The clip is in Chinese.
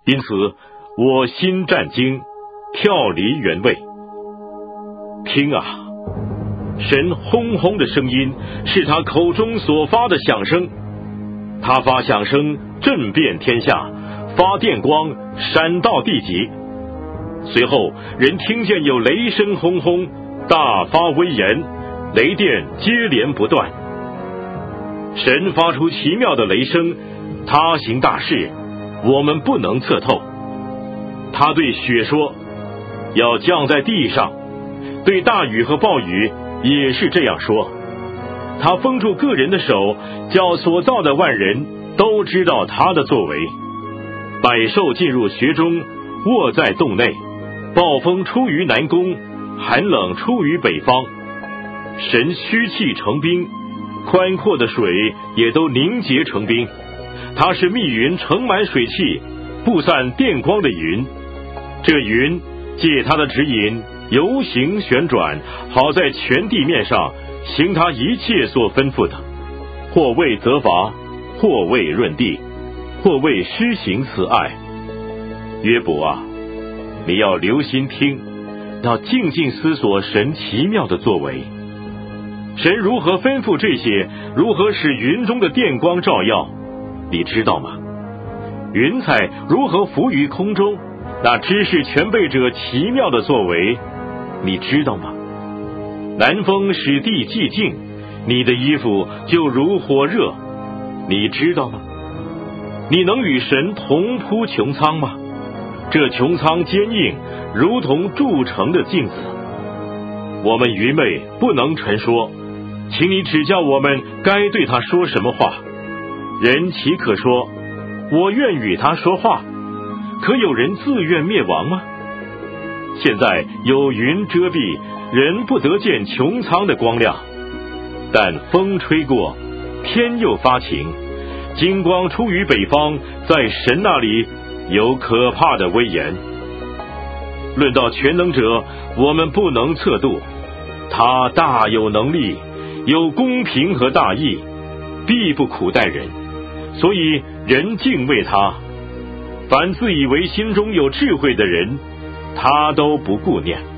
因此我心战惊，跳离原位。听啊，神轰轰的声音是他口中所发的响声，他发响声震遍天下，发电光闪到地极。随后人听见有雷声轰轰，大发威严，雷电接连不断。神发出奇妙的雷声，他行大事，我们不能测透。他对雪说，要降在地上，对大雨和暴雨也是这样说。他封住个人的手，叫所造的万人都知道他的作为。百兽进入穴中，卧在洞内，暴风出于南宫，寒冷出于北方。神虚气成冰，宽阔的水也都凝结成冰。他是密云盛满水汽，布散电光的云。这云借他的指引游行旋转，好在全地面上行他一切所吩咐的，或为责罚，或为润地，或为施行慈爱。约伯啊，你要留心听，要静静思索神奇妙的作为。神如何吩咐这些，如何使云中的电光照耀，你知道吗？云彩如何浮于空中，那知识全备者奇妙的作为，你知道吗？南风使地寂静，你的衣服就如火热，你知道吗？你能与神同铺穹苍吗？这穹苍坚硬，如同铸成的镜子。我们愚昧不能陈说，请你指教我们该对他说什么话。人岂可说，我愿与他说话？可有人自愿灭亡吗？现在有云遮蔽，人不得见穹苍的光亮。但风吹过，天又发晴，金光出于北方，在神那里有可怕的威严。论到全能者，我们不能测度，他大有能力，有公平和大义，必不苦待人，所以人敬畏他。凡自以为心中有智慧的人，他都不顾念。